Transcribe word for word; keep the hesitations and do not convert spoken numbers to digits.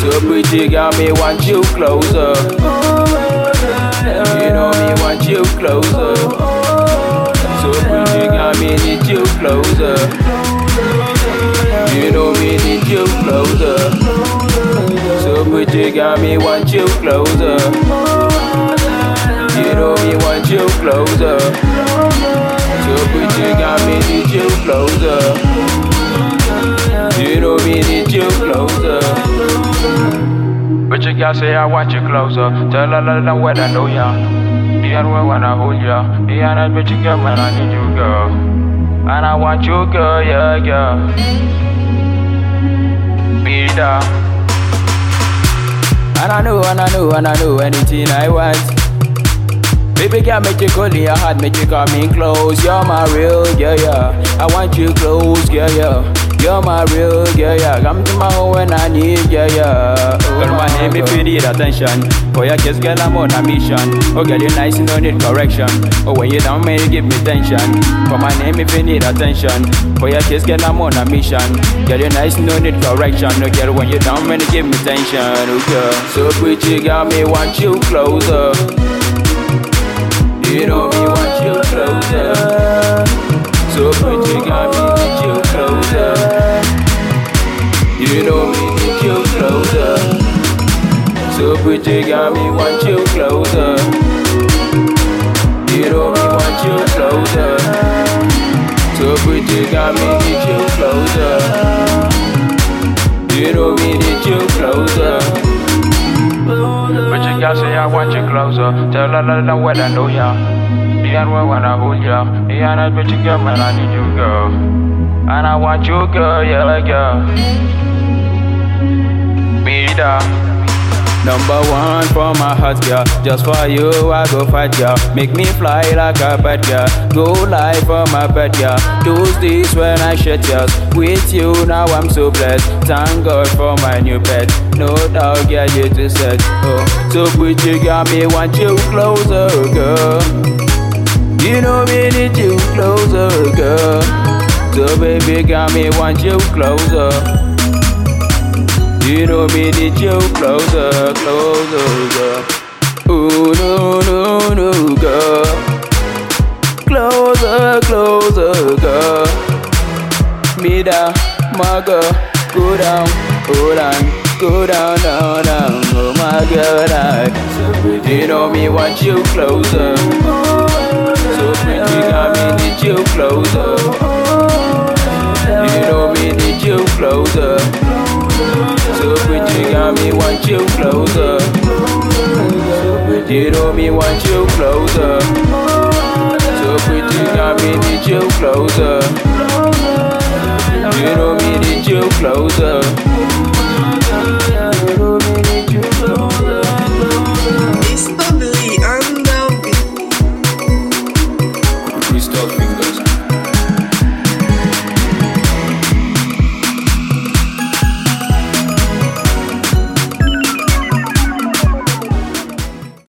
So pretty girl, me want you closer. You know me want you closer. So pretty girl, me need you closer. You know me need you closer. So pretty girl, me want you closer. You know me want you closer. So pretty girl, me need you closer. You know me need you closer. Pretty girl say I want you closer. Tell her let her when I know ya. The other way when I hold ya. The other pretty girl when I need you, girl. And I want you, girl, yeah, yeah. Be there. And I know, and I know, and I know anything I want. Baby girl, make you cool in your heart, make you come in close. You're my real, yeah, yeah. I want you close, yeah, yeah. You're my real, yeah, yeah. Come to my home when I need, yeah, yeah. Oh, girl, my name if you need attention. For your kiss, girl, I'm on a mission. Oh, girl, you nice, you don't need correction. Oh, when you down, man, you give me tension. For my name if you need attention. For your kiss, girl, I'm on a mission. Girl, you nice, you don't need correction. Oh, girl, when you down, man, you give me tension. Oh, girl, so pretty, girl, me want you closer. You know me want you closer. So pretty girl, me need you closer. You know me need you closer. So pretty girl, me want you closer. You know me want you closer. So pretty girl, me need you closer. You know me need you closer. Pretty girl say I want you closer. Tell her let her when I know ya. The other way when I hold ya. The other pretty girl when I need you, girl. And I want you, girl, yeah, yeah. Be there. Number one for my heart, yeah. Just for you, I go fight, yeah. Make me fly like a bird, yeah. Go live for my bed, yeah. Those days when I shed tears with you, now I'm so blessed. Thank God for my new pet. No doubt, yeah, you just said, oh. So pretty girl, me want you closer, girl. You know me need you closer, girl. So baby girl, me want you closer. You know me need you closer, closer, girl. Ooh, no, no, no, girl. Closer, closer, girl. Me down, my girl. Go down, go down, go down, down, down. Oh my girl, I. So pretty, you know me want you closer. So pretty, girl, me need you closer. You know me need you closer. So pretty girl, me want you closer. So pretty, you know me want you closer. So pretty girl, me need you closer. You know me need you closer.